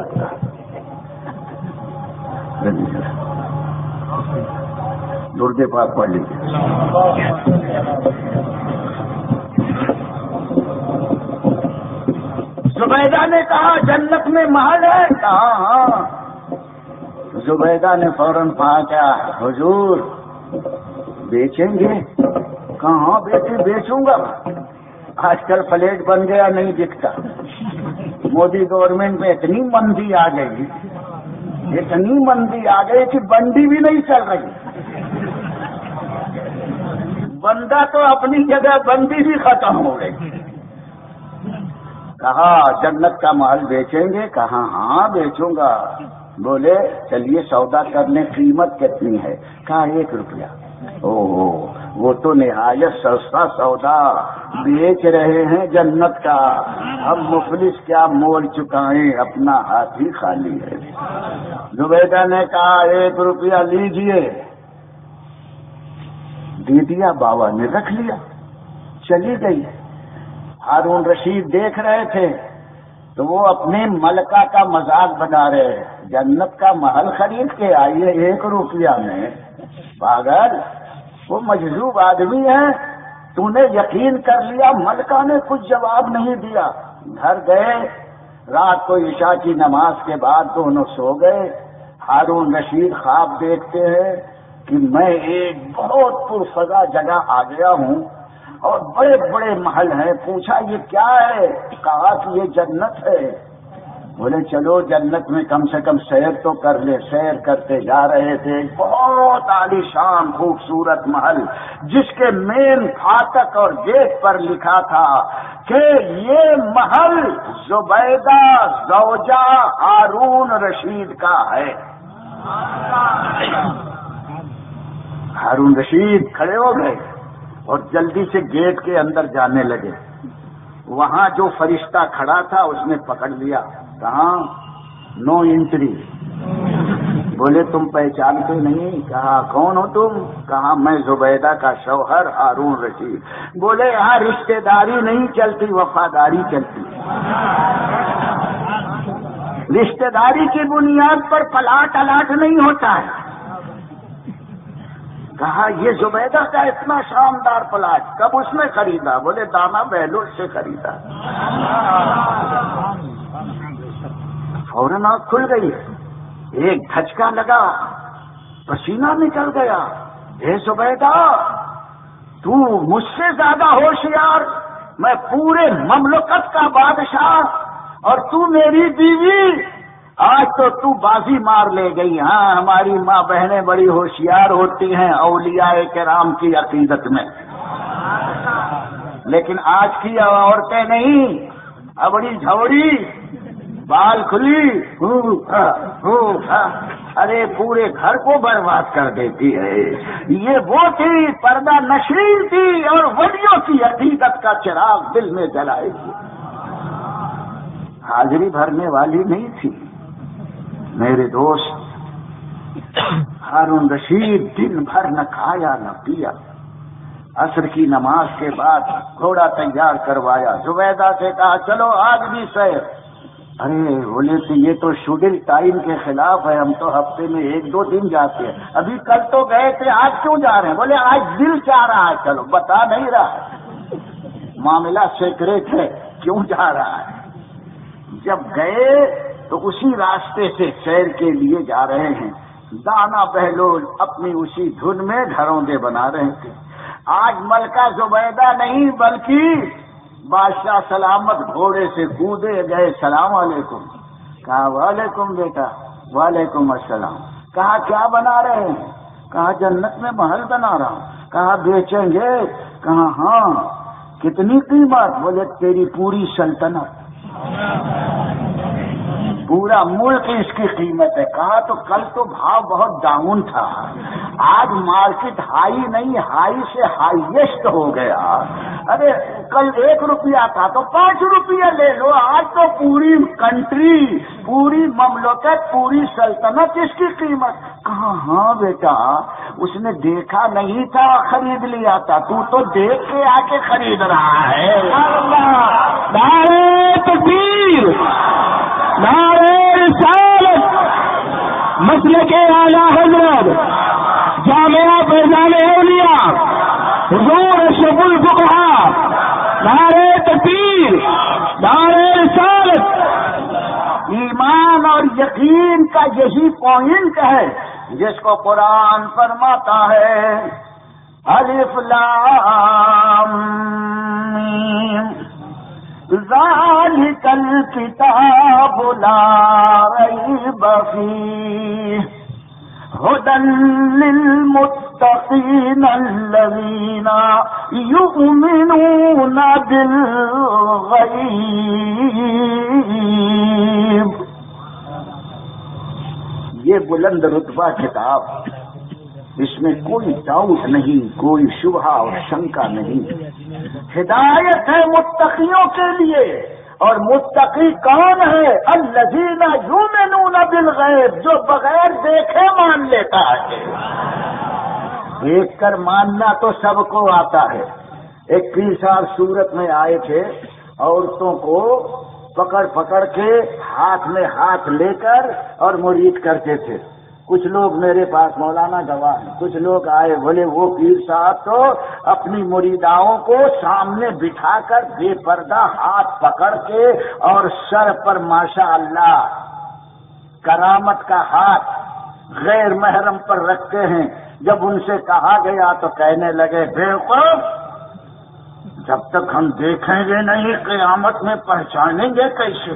درد پاک پڑھ لیجیے. زبیدہ نے کہا جنت میں محل ہے؟ کہا ہاں. زبیدہ نے فوراً کہا کیا حضور بیچیں گے؟ کہاں بیٹی بیچوں گا، آج کل فلیٹ بن گیا نہیں دکھتا. مودی گورنمنٹ میں اتنی مندی آ گئی، اتنی مندی آ گئی کہ بنڈی بھی نہیں چل رہی. بندہ تو اپنی جگہ بندی بھی ختم ہو گئی. کہا جنت کا محل بیچیں گے؟ کہا ہاں بیچوں گا. بولے چلیے سودا کرنے، قیمت کتنی ہے؟ کہا 1 روپیہ. اوہ وہ تو نہایت سستا سودا بیچ رہے ہیں جنت کا. ہم مفلس کیا مول چکائیں، اپنا ہاتھ ہی خالی ہے. زبیدہ نے کہا 1 روپیہ لیجئے. دے دیا، بابا نے رکھ لیا. چلی گئی. ہارون رشید دیکھ رہے تھے تو وہ اپنے ملکہ کا مذاق بنا رہے. جنت کا محل خرید کے آئیے 1 روپیہ میں، پاگل. وہ مجذوب آدمی ہے. تو نے یقین کر لیا. ملکہ نے کچھ جواب نہیں دیا. گھر گئے. رات کو عشاء کی نماز کے بعد دونوں سو گئے. ہارون رشید خواب دیکھتے ہیں کہ میں ایک بہت پرفضا جگہ آ گیا ہوں اور بڑے بڑے محل ہیں. پوچھا یہ کیا ہے؟ کہا کہ یہ جنت ہے. بولے چلو جنت میں کم سے کم سیر تو کر لے. سیر کرتے جا رہے تھے. بہت عالی شان خوبصورت محل جس کے مین پھاٹک اور گیٹ پر لکھا تھا کہ یہ محل زبیدہ زوجہ ہارون رشید کا ہے. ہارون رشید کھڑے ہو گئے اور جلدی سے گیٹ کے اندر جانے لگے. وہاں جو فرشتہ کھڑا تھا اس نے پکڑ لیا. کہاں؟ No entry. بولے تم پہچانتے نہیں؟ کہا کون ہو تم؟ کہا میں زبیدہ کا شوہر ہارون رشید. بولے یہاں رشتہ داری نہیں چلتی، وفاداری چلتی. رشتہ داری کی بنیاد پر پلاٹ الاٹ نہیں ہوتا ہے. کہا یہ زبیدہ کا اتنا شاندار پلاٹ کب اس نے خریدا؟ بولے دانا بہلول سے خریدا. فوراً آنکھ کھل گئی. ایک دھچکا لگا، پسینہ نکل گیا. اے زبیدہ تو مجھ سے زیادہ ہوشیار، میں پورے مملکت کا بادشاہ اور تو میری بیوی. آج تو بازی مار لے گئی. ہاں ہماری ماں بہنیں بڑی ہوشیار ہوتی ہیں اولیاء کرام کی عقیدت میں، لیکن آج کی عورتیں نہیں. ابڑی جھوڑی، بال کھلی، ارے پورے گھر کو برباد کر دیتی ہے. یہ وہ تھی پردہ نشین تھی اور ولیوں کی عقیدت کا چراغ دل میں جلائے گی. حاضری بھرنے والی نہیں تھی. میرے دوست ہارون رشید دن بھر نہ کھایا نہ پیا. عصر کی نماز کے بعد گھوڑا تیار کروایا. زبیدہ سے کہا چلو آج بھی سیر. ارے بولے تو یہ تو شیڈول ٹائم کے خلاف ہے، ہم تو ہفتے میں 1-2 دن جاتے ہیں. ابھی کل تو گئے تھے، آج کیوں جا رہے ہیں؟ بولے آج دل چاہ رہا ہے. چلو بتا نہیں رہا ہے، معاملہ سیکریٹ ہے، کیوں جا رہا ہے. جب گئے تو اسی راستے سے سیر کے لیے جا رہے ہیں. دانا بہلول اپنی اسی دھن میں گھروں بنا رہے تھے. آج ملکہ زبیدہ نہیں بلکہ بادشاہ سلامت گھوڑے سے کودے گئے. سلام علیکم. کہا وعلیکم بیٹا. وعلیکم السلام. کہا کیا بنا رہے ہیں؟ کہا جنت میں محل بنا رہا ہوں. کہا بیچیں گے؟ کہا ہاں. کتنی قیمت؟ بولے تیری پوری سلطنت، پورا ملک اس کی قیمت ہے. کہا تو کل تو بھاؤ بہت ڈاؤن تھا، آج مارکیٹ ہائی نہیں ہائی سے ہائیسٹ ہو گیا. ارے کل 1 روپیہ تھا تو 5 روپیہ لے لو. آج تو پوری کنٹری، پوری مملکت، پوری سلطنت اس کی قیمت. کہا ہاں بیٹا اس نے دیکھا نہیں تھا خرید لیا تھا، تو دیکھ کے آ کے خرید رہا ہے. نعرہ تکبیر، نعرہ رسالت، مسلک اعلی حضرت جامعہ فیضان اولیاء حضور اشرف الفقہاء، نعرہ تکبیر، نعرہ رسالت. ایمان اور یقین کا یہی پوائنٹ ہے جس کو قرآن فرماتا ہے الف لام میم ذالک الکتاب لا ریب فیہ ھدی للمتقین الشياطين الذين يؤمنون بالغيب. یہ بلند رتبہ کتاب، اس میں کوئی ڈاؤٹ نہیں، کوئی شبہ اور شنکا نہیں. ہدایت ہے متقیوں کے لیے. اور متقی کون ہے؟ الذین یؤمنون بالغیب، جو بغیر دیکھے مان لیتا ہے. دیکھ کر ماننا تو سب کو آتا ہے. ایک پیر صاحب صورت میں آئے تھے، عورتوں کو پکڑ پکڑ کے ہاتھ میں ہاتھ لے کر اور مرید کرتے تھے. کچھ لوگ میرے پاس مولانا گواہ ہیں، کچھ لوگ آئے، بولے وہ پیر صاحب تو اپنی مریداؤں کو سامنے بٹھا کر بے پردہ ہاتھ پکڑ کے اور سر پر ماشاء اللہ کرامت کا ہاتھ غیر محرم پر رکھتے ہیں. جب ان سے کہا گیا تو کہنے لگے بیوقوف، جب تک ہم دیکھیں گے نہیں قیامت میں پہچانیں گے کیسے؟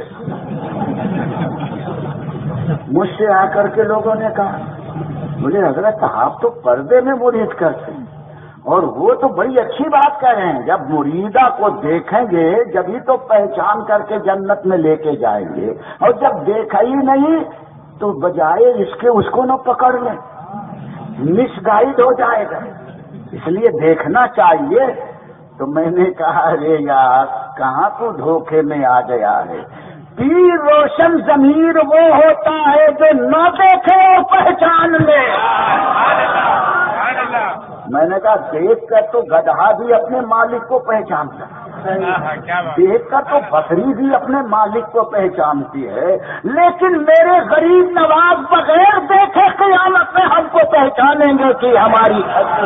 مجھ سے آ کر کے لوگوں نے کہا، بولے حضرت آپ تو پردے میں مرید کرتے ہیں، اور وہ تو بڑی اچھی بات کہہ رہے ہیں، جب مریدہ کو دیکھیں گے جبھی تو پہچان کر کے جنت میں لے کے جائیں گے، اور جب دیکھا ہی نہیں تو بجائے اس کے اس کو نہ پکڑ لیں، مس گائیڈ ہو جائے گا. اس لیے دیکھنا چاہیے. تو میں نے کہا ارے یار کہاں تو دھوکے میں آ گیا ہے. پیر روشن ضمیر وہ ہوتا ہے جو نہ دیکھے اور پہچان لے. میں نے کہا دیکھ کر تو گدھا بھی اپنے مالک کو پہچانتا ہے، دیکھ کر تو بکری بھی اپنے مالک کو پہچانتی ہے، لیکن میرے غریب نواز بغیر دیکھے قیامت میں ہم کو پہچانیں گے کہ ہماری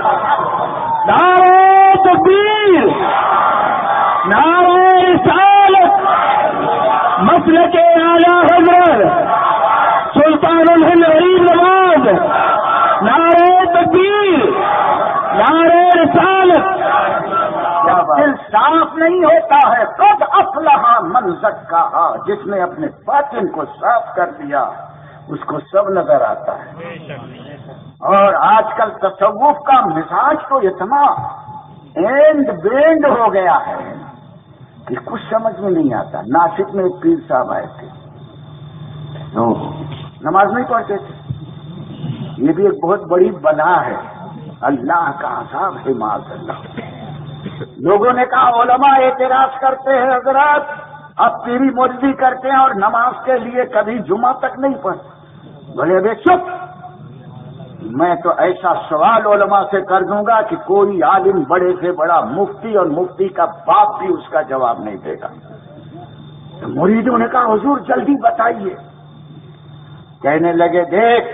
نعرہ تکبیر، نعرہ رسالت، مسلک اعلی حضرت سلطان الہند غریب نواز، نعرہ تکبیر، نعرہ رسالت. دل صاف نہیں ہوتا ہے قد افلح من زکاھا، جس نے اپنے باطن کو صاف کر لیا اس کو سب نظر آتا ہے. اور آج کل تصوف کا مزاج تو اتنا اینڈ بینڈ ہو گیا ہے کہ کچھ سمجھ میں نہیں آتا. ناسک میں ایک پیر صاحب آئے تھے، تو نماز نہیں پڑھتے تھے. یہ بھی ایک بہت بڑی بلا ہے، اللہ کا عذاب ہے معاذ اللہ. لوگوں نے کہا علماء اعتراض کرتے ہیں حضرات اب پیری مولوی کرتے ہیں اور نماز کے لیے کبھی جمعہ تک نہیں پڑھتے. بولے بے چپ، میں تو ایسا سوال علماء سے کر دوں گا کہ کوئی عالم بڑے سے بڑا مفتی اور مفتی کا باپ بھی اس کا جواب نہیں دے گا. تو مریدوں نے کہا حضور جلدی بتائیے. کہنے لگے دیکھ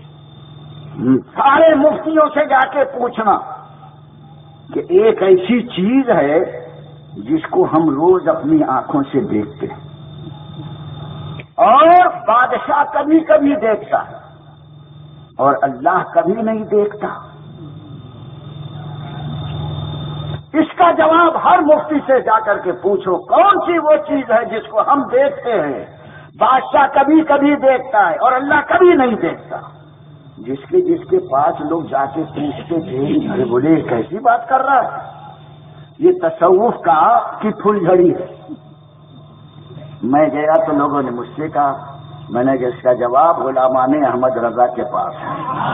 سارے مفتیوں سے جا کے پوچھنا کہ ایک ایسی چیز ہے جس کو ہم روز اپنی آنکھوں سے دیکھتے ہیں اور بادشاہ کبھی کبھی دیکھتا ہے اور اللہ کبھی نہیں دیکھتا. اس کا جواب ہر مفتی سے جا کر کے پوچھو کون سی وہ چیز ہے جس کو ہم دیکھتے ہیں، بادشاہ کبھی کبھی دیکھتا ہے اور اللہ کبھی نہیں دیکھتا. جس کے پاس لوگ جا کے پوچھتے تھے ارے بولے کیسی بات کر رہا ہے، یہ تصوف کا کی پھل جھڑی ہے. میں گیا تو لوگوں نے مجھ سے کہا، میں نے کہا اس کا جواب غلامان احمد رضا کے پاس ہے.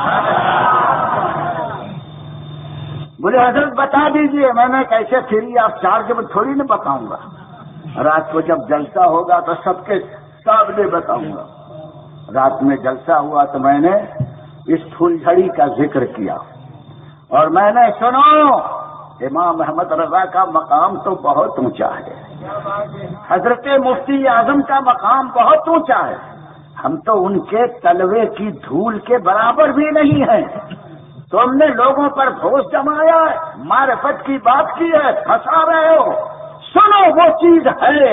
بولے حضرت بتا دیجئے. میں نے کیسے فری آف چارج میں تھوڑی نہ بتاؤں گا، رات کو جب جلسہ ہوگا تو سب کے سامنے بتاؤں گا. رات میں جلسہ ہوا تو میں نے اس پھول جھڑی کا ذکر کیا اور میں نے سنو امام احمد رضا کا مقام تو بہت اونچا ہے، حضرت مفتی اعظم کا مقام بہت اونچا ہے، ہم تو ان کے تلوے کی دھول کے برابر بھی نہیں ہیں. تم نے لوگوں پر بھوس جمایا ہے، معرفت کی بات کی ہے، پھنسا رہے ہو. سنو وہ چیز ہے.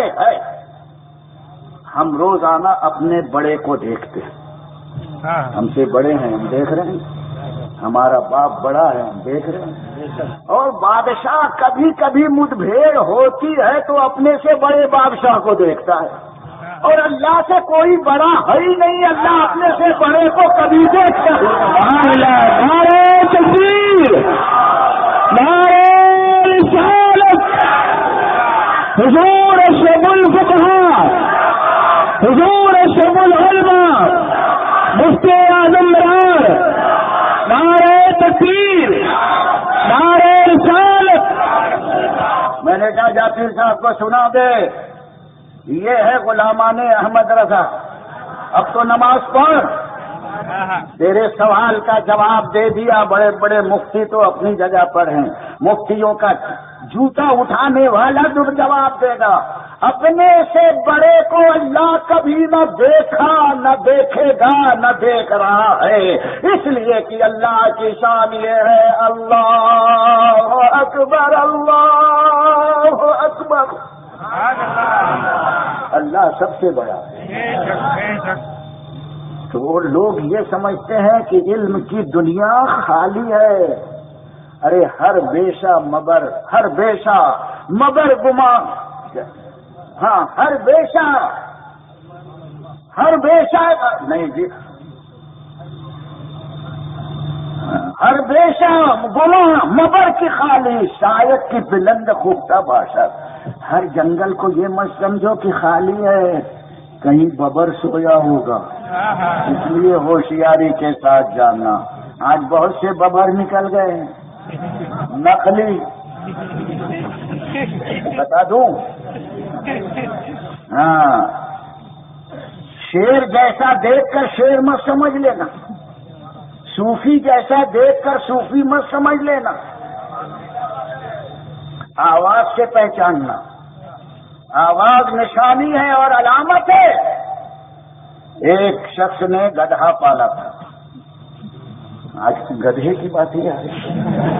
ہم روزانہ اپنے بڑے کو دیکھتے ہیں، ہم سے بڑے ہیں ہم دیکھ رہے ہیں، ہمارا باپ بڑا ہے ہم دیکھ رہے ہیں. اور بادشاہ کبھی کبھی مدبھیڑ ہوتی ہے تو اپنے سے بڑے بادشاہ کو دیکھتا ہے. اور اللہ سے کوئی بڑا ہے ہی نہیں. اللہ اپنے سے بڑے کو کبھی دیکھتا ہے. نعرہ تکبیر، نعرہ رسالت، حضور اشرف الفقہاء، حضور اشرف العلماء، مفتی اعظم مرار، نعرہ تکبیر، نعرہ رسالت. میں نے کہا جاپیر صاحب کو سنا دے، یہ ہے غلامان احمد رضا. اب تو نماز پڑھ. تیرے سوال کا جواب دے دیا. بڑے بڑے مفتی تو اپنی جگہ پر ہیں. مفتیوں کا جوتا اٹھانے والا جو جواب دے گا. اپنے سے بڑے کو اللہ کبھی نہ دیکھا، نہ دیکھے گا، نہ دیکھ رہا ہے. اس لیے کہ اللہ کی شان یہ ہے، اللہ اکبر، اللہ اکبر. اللہ سب سے بڑا ہے. تو لوگ یہ سمجھتے ہیں کہ علم کی دنیا خالی ہے. ارے ہر بیشہ مبر، ہر بیشہ مبر گما. ہاں ہر بیشہ نہیں جی، ہر بیشہ گما مبر کی خالی، شاید کی بلند خوبتا باشد. ہر جنگل کو یہ مت سمجھو کہ خالی ہے، کہیں ببر سویا ہوگا. اس لیے ہوشیاری کے ساتھ جاننا. آج بہت سے ببر نکل گئے نقلی. بتا دوں، ہاں، شیر جیسا دیکھ کر شیر مت سمجھ لینا، صوفی جیسا دیکھ کر صوفی مت سمجھ لینا. آواز سے پہچاننا. آواز نشانی ہے اور علامت ہے. ایک شخص نے گدھا پالا تھا. آج گدھے کی بات ہی آ رہی.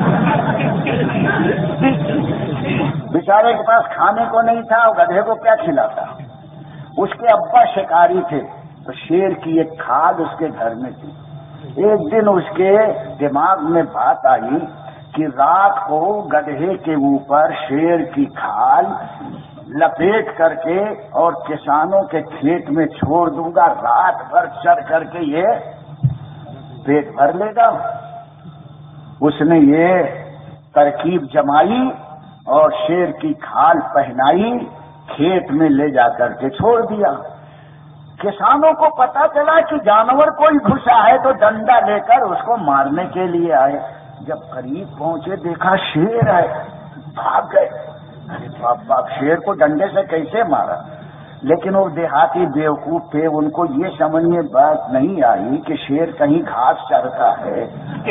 بیچارے کے پاس کھانے کو نہیں تھا، اور گدھے کو کیا کھلاتا. اس کے ابا شکاری تھے، تو شیر کی ایک کھال اس کے گھر میں تھی. ایک دن اس کے دماغ میں بات آئی کہ رات کو گدھے کے اوپر شیر کی کھال لپیٹ کر کے اور کسانوں کے کھیت میں چھوڑ دوں گا. رات بھر چر کر کے یہ پیٹ بھر لے گا. اس نے یہ ترکیب جمائی اور شیر کی کھال پہنائی، کھیت میں لے جا کر کے چھوڑ دیا. کسانوں کو پتا چلا کہ جانور کوئی گھسا ہے، تو ڈنڈا لے کر اس کو مارنے کے لیے آئے. جب قریب پہنچے دیکھا شیر ہے، بھاگ گئے. باپ شیر کو ڈنڈے سے کیسے مارا؟ لیکن وہ دیہاتی بیوقوف تھے، ان کو یہ سمجھ میں بات نہیں آئی کہ شیر کہیں گھاس چرتا ہے.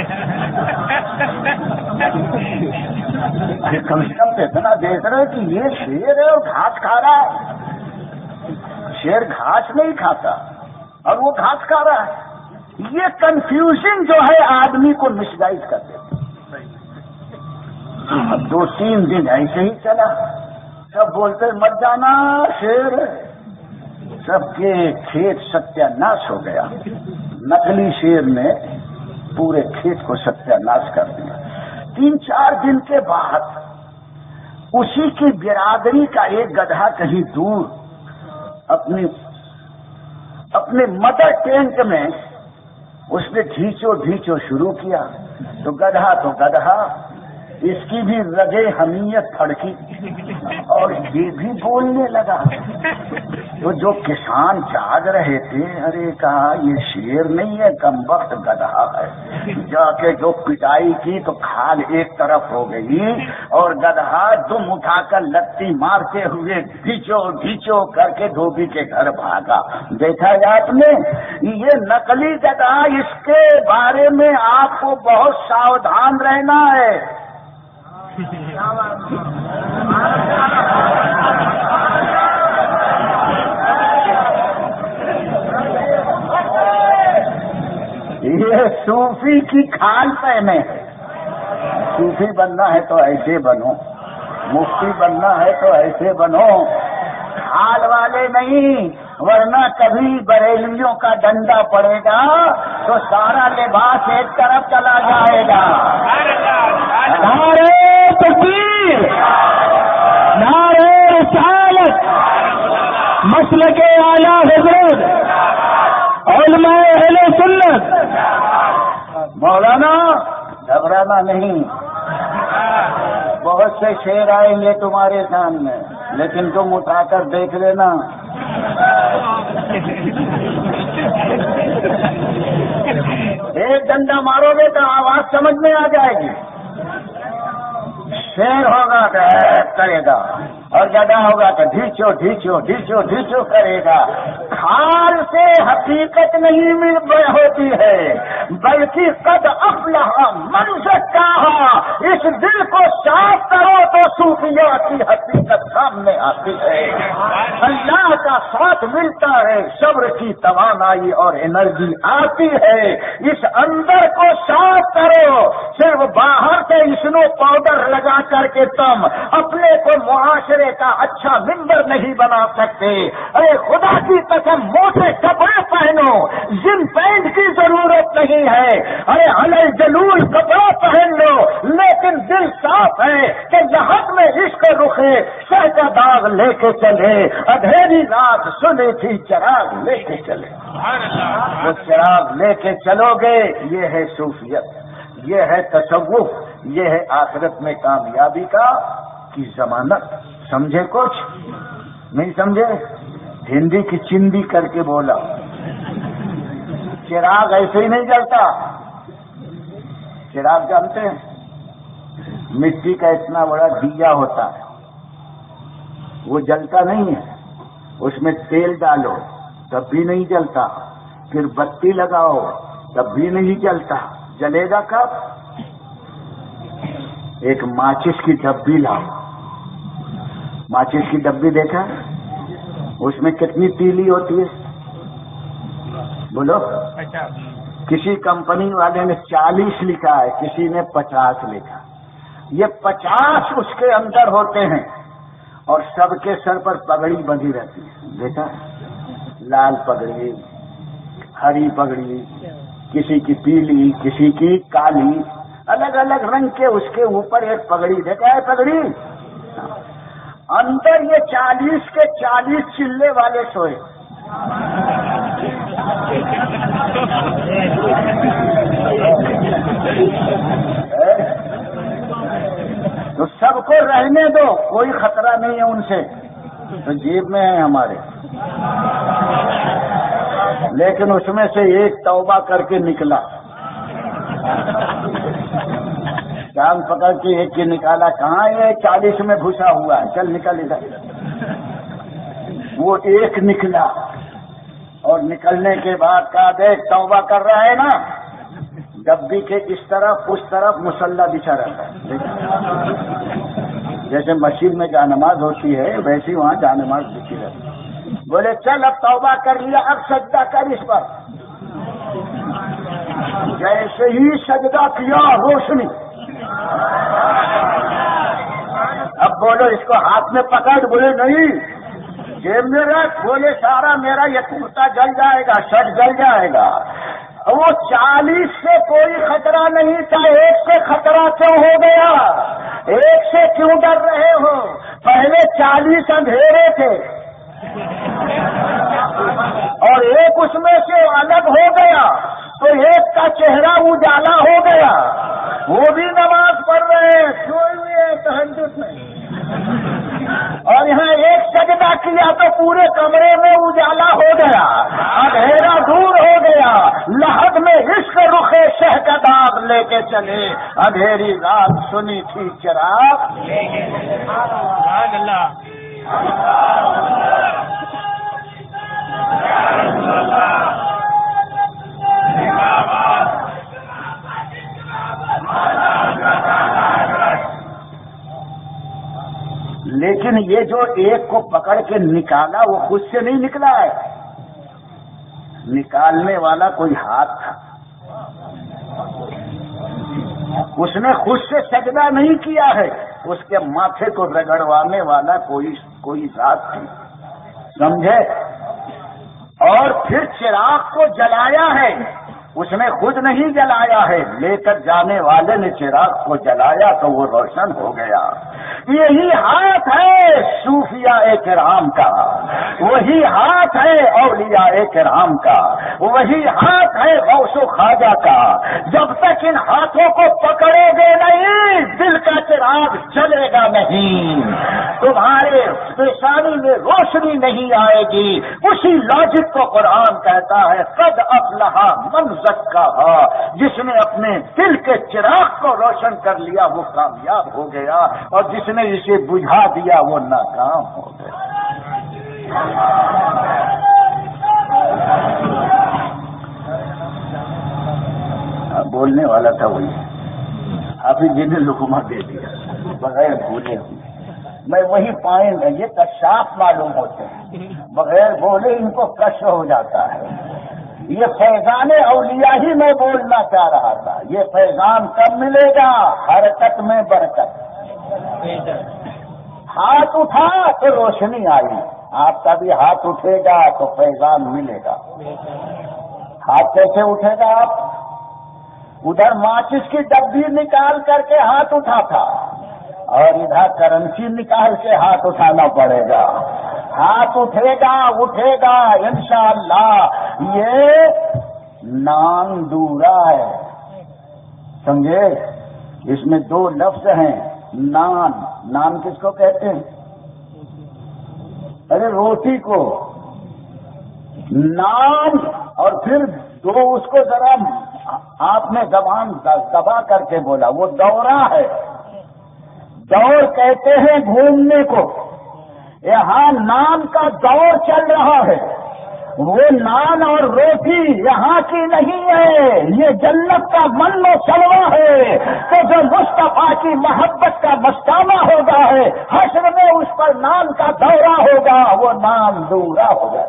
کم سے کم اتنا دیکھ رہے کہ یہ شیر ہے اور گھاس کھا رہا ہے. شیر گھاس نہیں کھاتا اور وہ گھاس کھا رہا ہے. یہ کنفیوژن جو ہے آدمی کو مس گائیڈ کر دیتا. 2-3 دن ایسے ہی چلا. سب بولتے مت جانا شیر. سب کے کھیت ستیہ ناش ہو گیا. نقلی شیر نے پورے کھیت کو ستیہ ناش کر دیا. 3-4 دن کے بعد اسی کی برادری کا ایک گدھا کہیں دور اپنے مدر ٹینک میں اس نے ڈھیچو شروع کیا. تو گدھا اس کی بھی رگے حمیت پھڑکی اور یہ بھی بولنے لگا. تو جو کسان جاگ رہے تھے، ارے کہا یہ شیر نہیں ہے، کمبخت گدھا ہے. جا کے جو پٹائی کی تو کھال ایک طرف ہو گئی اور گدھا دم اٹھا کر لتی مارتے ہوئے گھیچو کر کے دھوبی کے گھر بھاگا. دیکھا ہے آپ نے، یہ نقلی گدھا، اس کے بارے میں آپ کو بہت ساودھان رہنا ہے. یہ صوفی کی کھال پہنے. صوفی بننا ہے تو ایسے بنو، مفتی بننا ہے تو ایسے بنو، کھال والے نہیں، ورنہ کبھی بریلویوں کا ڈنڈا پڑے گا تو سارا لباس ایک طرف چلا جائے گا. نعرہ تکبیر، نعرہ رسالت، مسلک اعلی حضرت علماء اہل سنت. مولانا گھبرانا نہیں، بہت سے شعر آئیں گے تمہارے سامنے، لیکن تم اٹھا کر دیکھ لینا. ایک ڈنڈا مارو گے تو آواز سمجھ میں آ جائے گی. شیر ہوگا تو کرے گا، اور گدا ہوگا تو ڈھیچو ڈھیچو ڈھیچو ڈھیچو کرے گا. حال سے حقیقت نہیں ہوتی ہے، بلکہ قد افلح من زکاہا. اس دل کو صاف کرو تو صوفیات کی حقیقت سامنے آتی ہے. اللہ کا ساتھ ملتا ہے، صبر کی توانائی اور انرجی آتی ہے. اس اندر کو صاف کرو. صرف باہر سے اسنو پاؤڈر لگا کر کے تم اپنے کو معاشرے کا اچھا ممبر نہیں بنا سکتے. ارے خدا کی قسم، موٹے کپڑے پہنو، جن پینٹ کی ضرورت نہیں ہے. ارے علی جلول کپڑا پہن لو، لیکن دل صاف ہے کہ لحد میں عشق رخے سر کا داغ لے کے چلے. اندھیری رات سنی تھی چراغ لے کے چلے. وہ چراغ لے کے چلو گے، یہ ہے صوفیت، یہ ہے تصوف، یہ ہے آخرت میں کامیابی کی ضمانت. سمجھے؟ کچھ نہیں سمجھے؟ ہندی کی چندی کر کے بولا. چراغ ایسے ہی نہیں جلتا. چراغ جانتے ہیں؟ مٹی کا اتنا بڑا دیا ہوتا ہے، وہ جلتا نہیں ہے. اس میں تیل ڈالو تب بھی نہیں جلتا، پھر بتی لگاؤ تب بھی نہیں جلتا. جلے گا کب؟ ایک ماچس کی ڈبی لاؤ. ماچس کی ڈبی دیکھا؟ اس میں کتنی تیلی ہوتی ہے؟ بولو. کسی کمپنی والے نے 40 لکھا ہے، کسی نے 50 لکھا. یہ 50 اس کے اندر ہوتے ہیں، اور سب کے سر پر پگڑی بندھی رہتی ہے. دیکھا؟ لال پگڑی، ہری پگڑی، کسی کی پیلی، کسی کی کالی، الگ الگ رنگ کے اس کے اوپر ایک پگڑی. دیکھا ہے پگڑی؟ اندر یہ 40 کے 40 چلے والے سوئے. تو سب کو رہنے دو، کوئی خطرہ نہیں ہے ان سے، تو جیب میں ہے ہمارے. لیکن اس میں سے ایک توبہ کر کے نکلا، جان پکڑ کے ایک کے نکالا. کہاں یہ 40 میں گھسا ہوا ہے، چل نکل ادھر. وہ ایک نکلا، اور نکلنے کے بعد کہا دیکھ توبہ کر رہا ہے نا. ڈبی کے اس طرف مسلح بچھا رہتا ہے. جیسے مسجد میں جانماز ہوتی ہے ویسی وہاں جانماز بچھی رہتی ہے. بولے چل اب توبہ کر لیا، اب سجدہ کر اس پر. جیسے ہی سجدہ کیا روشنی. اب بولو اس کو ہاتھ میں پکڑ. بولے نہیں جیب میں رکھ. بولے سارا میرا یہ کرتا جل جائے گا، شرٹ جل جائے گا. وہ 40 سے کوئی خطرہ نہیں تھا، ایک سے خطرہ کیوں ہو گیا؟ ایک سے کیوں ڈر رہے ہو؟ پہلے 40 اندھیرے تھے، اور ایک اس میں سے الگ ہو گیا، تو ایک کا چہرہ اجالا ہو گیا. وہ بھی نماز پڑھ رہے ہیں، سوئے ہوئے ہیں تہجد میں. اور یہاں ایک سجدہ کیا تو پورے کمرے میں اجالا ہو گیا، اندھیرا دور ہو گیا. لحد میں عشق رخے شہ کا داغ لے کے چلے. اندھیری رات سنی تھی چراغ. لیکن یہ جو ایک کو پکڑ کے نکالا وہ خود سے نہیں نکلا ہے، نکالنے والا کوئی ہاتھ تھا. اس نے خود سے سجدہ نہیں کیا ہے، اس کے ماتھے کو رگڑوانے والا کوئی ذات تھی. سمجھے؟ اور پھر چراغ کو جلایا ہے. اس نے خود نہیں جلایا ہے، لے کر جانے والے نے چراغ کو جلایا تو وہ روشن ہو گیا۔ یہی ہاتھ ہے صوفیاء کرام کا، وہی ہاتھ ہے اولیاء کرام کا، وہی ہاتھ ہے غوث و خواجہ کا۔ جب تک ان ہاتھوں کو پکڑو گے نہیں، دل کا چراغ جلے گا نہیں، تمہارے پیشانی میں روشنی نہیں آئے گی۔ اسی لاجک کو قرآن کہتا ہے قد افلح من زکاھا، جس نے اپنے دل کے چراغ کو روشن کر لیا وہ کامیاب ہو گیا، اور جس نے اسے بجھا دیا وہ ناکام ہو گیا۔ بولنے والا تھا وہی حافظ جی نے لقمہ دے دیا بغیر بھولے ہوئے۔ میں وہی پوائنٹ ہے، یہ کشاف معلوم ہوتے ہیں، بغیر بولے ان کو کشف ہو جاتا ہے۔ یہ فیضان اولیاء ہی میں بولنا چاہ رہا تھا۔ یہ فیضان کب ملے گا؟ حرکت میں برکت۔ ہاتھ اٹھا تو روشنی آئی، آپ کا بھی ہاتھ اٹھے گا تو فیضان ملے گا۔ ہاتھ کیسے اٹھے گا؟ آپ ادھر ماچس کی ڈبی نکال کر کے ہاتھ اٹھا تھا، اور ادھر کرنسی نکال کے ہاتھ اٹھانا پڑے گا۔ ہاتھ اٹھے گا انشاءاللہ۔ یہ نان دورا ہے، سمجھے؟ اس میں دو لفظ ہیں۔ نان کس کو کہتے ہیں؟ ارے روٹی کو نان، اور پھر دو اس کو ذرا آپ نے زبان دبا کر کے بولا، وہ دورہ ہے۔ دور کہتے ہیں گھومنے کو، یہاں نان کا دور چل رہا ہے۔ وہ نان اور روٹی یہاں کی نہیں ہے، یہ جنت کا من و سلوہ ہے۔ تو جو مصطفیٰ کی محبت کا مستانہ ہوگا ہے، حشر میں اس پر نان کا دورہ ہوگا، وہ نان دورہ ہوگا۔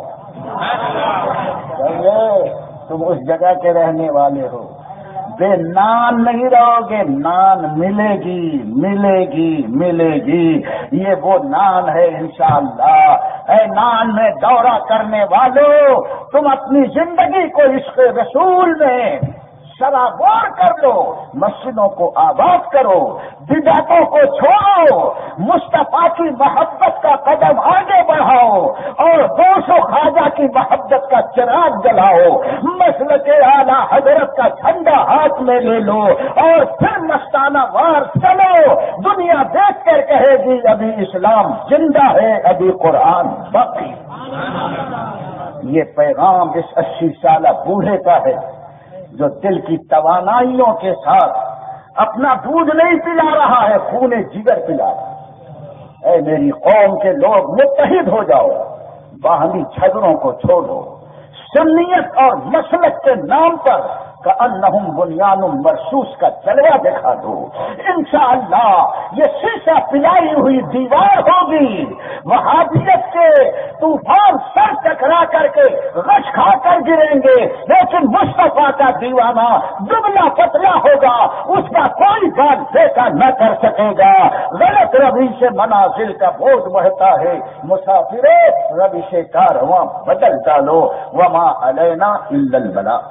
تم اس جگہ کے رہنے والے ہو، بے نان نہیں رہو گے، نان ملے گی ملے گی ملے گی۔ یہ وہ نان ہے انشاءاللہ۔ اے نان میں دورہ کرنے والوں، تم اپنی زندگی کو عشق رسول میں سرابور کر لو، مسجدوں کو آباد کرو، بدعتوں کو چھوڑو، مصطفیٰ کی محبت کا قدم آگے بڑھاؤ، اور غوث و خواجہ کی محبت کا چراغ جلاؤ، مسلک اعلی حضرت کا جھنڈا ہاتھ میں لے لو، اور پھر مستانہ وار چلو۔ دنیا دیکھ کر کہے گی ابھی اسلام زندہ ہے، ابھی قرآن باقی۔ یہ پیغام اس 80 سالہ بوڑھے کا ہے جو دل کی توانائیوں کے ساتھ اپنا دودھ نہیں پلا رہا ہے، خون جگر پلا رہا ہے۔ اے میری قوم کے لوگ متحد ہو جاؤ، باہمی جھگڑوں کو چھوڑو، سنیت اور مسلک کے نام پر کأنہم بنیان مرصوص کا جلوہ دکھا دو۔ انشاءاللہ یہ شیشہ پلائی ہوئی دیوار ہوگی، وہابیت کے طوفان سر ٹکرا کر کے غش کھا کر گریں گے، لیکن مصطفیٰ کا دیوانہ دبلا پتلا ہوگا، اس کا کوئی بات دیکھا نہ کر سکے گا۔ غلط روی سے منازل کا بوجھ بڑھتا ہے، مسافروں روش کارواں بدل ڈالو، وما علینا الا البلاغ۔